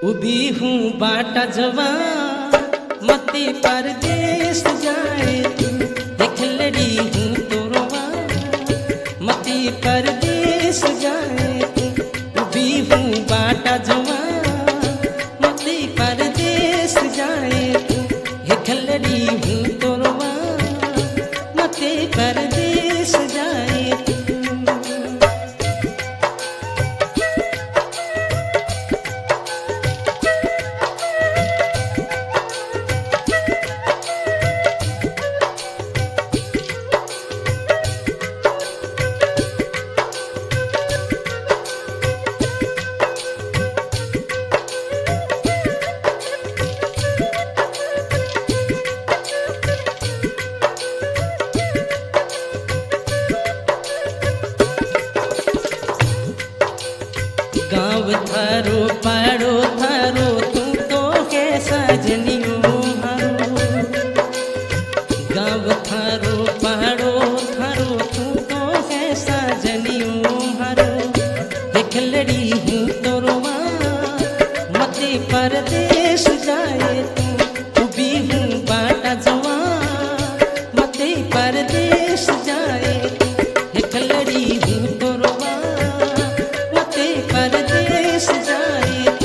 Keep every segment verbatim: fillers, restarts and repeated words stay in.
उभी हूँ बाटा जवान मते परदेस जाए तू देखलड़ी हूँ तोरवा मते परदेस जाए तू उभी हूँ बाटा जवान मते परदेस जाए तू देखलड़ी हूँ तोरवा मते परदेस जाए तू। गाँव थारो पाड़ो थारो तू तो के सजनियो हारो गाँव थारो पाड़ो थारो तू तो के सजनियो हारो देखलड़ी हूँ तोरवा मते परदेस जाए तू उभी हूँ बाटा जवान मते परदेस जाए तू देखलड़ी हूँ तोरवा मते परदेस जाए तू।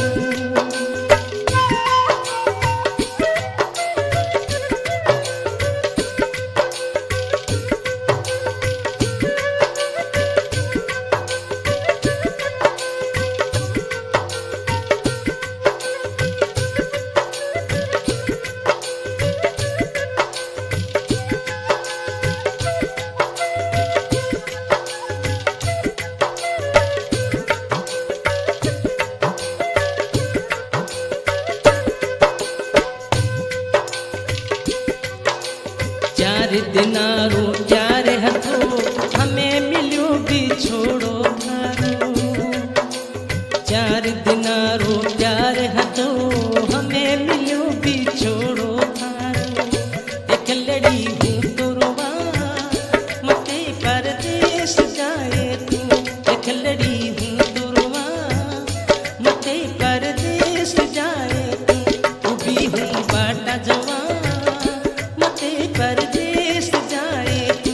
चार दिनारो चार हथो हमें मिलो भी छोड़ो थारो चार दिनारो चार हथो हमें मिलो भी छोड़ो थारो देखलड़ी हूँ तोरवा मते परदेस जाए तू देखलड़ी हूँ तोरवा मते परदेस जाए तू उभी हूँ बाटा जवान मते परदेस जाए तू।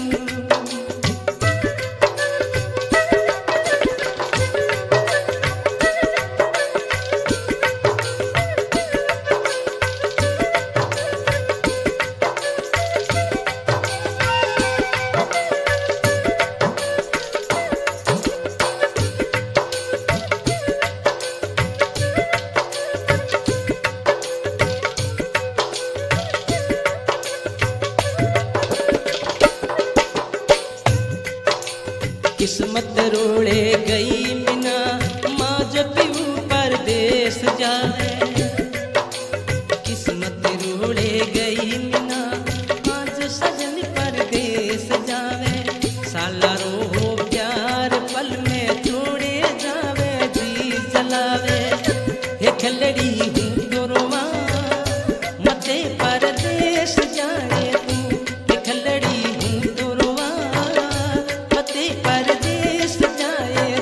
किस्मत रोड़े गई मिना माँ जब भी परदेस जाए किस्मत रोड़े गई मिना माँ जो सजन परदेस जावे साला रो प्यार पल में छोड़े जावे जी जलावे देखलड़ी हूँ तोरवा मते परदेस जाए तू देखलड़ी हूँ तोरवा मते परदेस जाए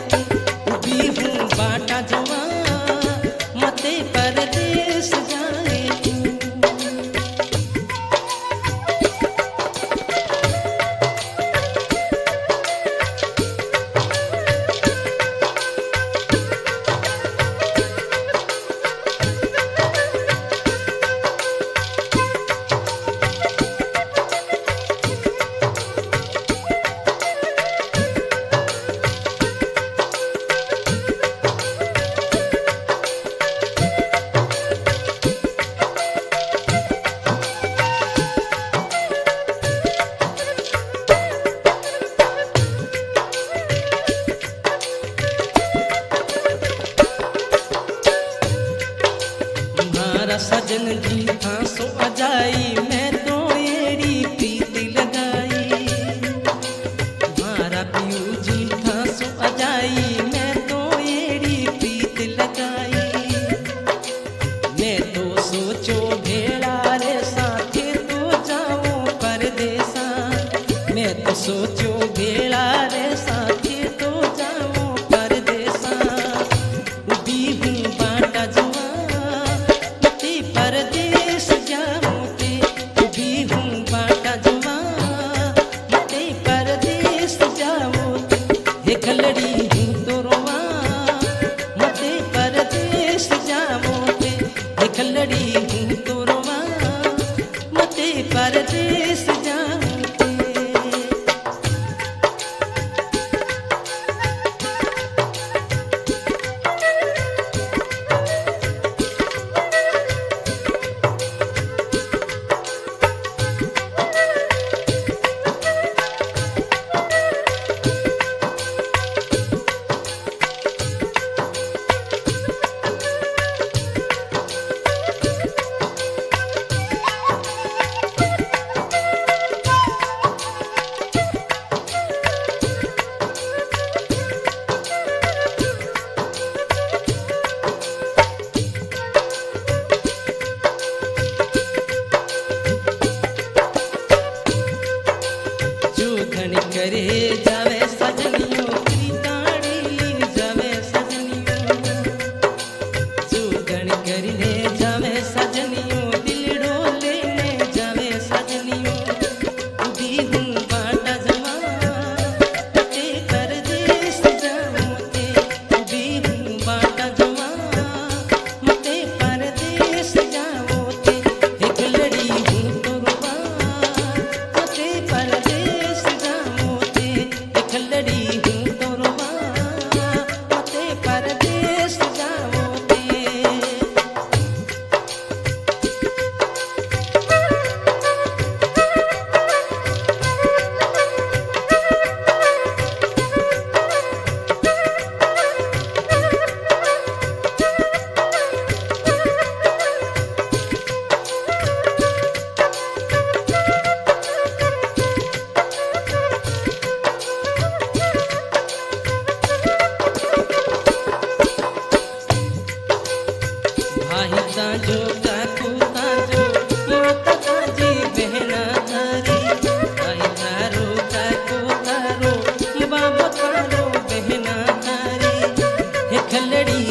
खलड़ी